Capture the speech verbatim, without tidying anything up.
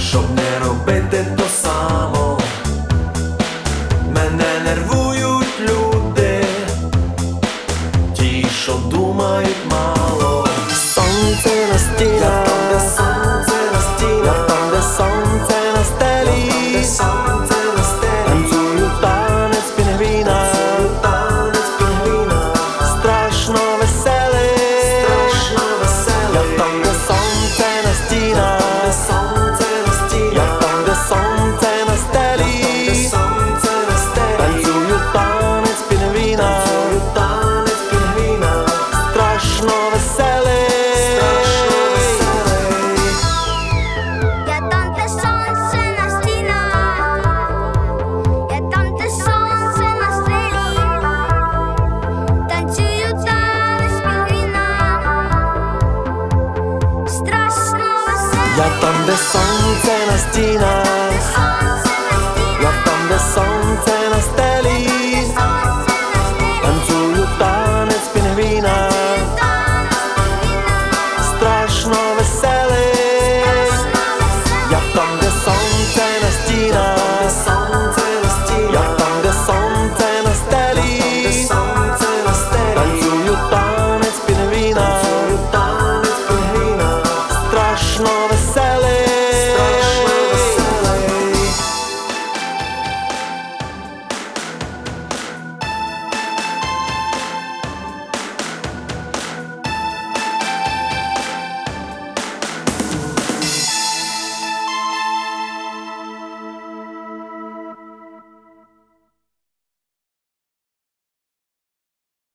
щоб не робити то само. Мене нервують люди, ті, що думають мало. Сонце на стінах, я там, де сонце на стінах, я там, де сонце на стелі, я там, де сонце на стелі. Танцюю танець пінгвіна, танець пінгвіна, страшно веселий, страшно веселий. Я там, де сонце на стінах, де сонце на стінах, я там, де сонце на стелі, я там, де сонце на стелі. Танцюю танець пінгвіна, танцюю танець пінгвіна, страшно веселий. Я там, де сонце на стінах,